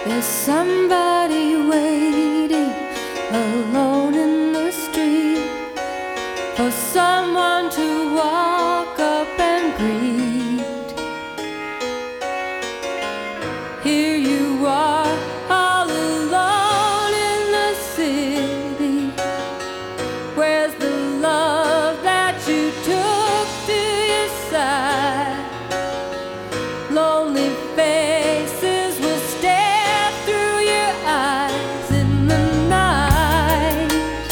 There's somebody waiting alone in the street for someone to walk up and greet. Here you are, all alone in the city. Where's the love that you took to your side? Lonely faces will stare through your eyes in the night,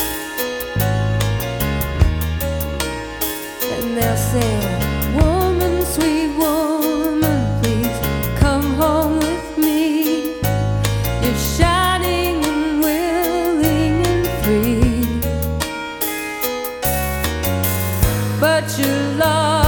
and they'll say, "Woman, sweet woman, please come home with me. You're shining and willing and free, but your love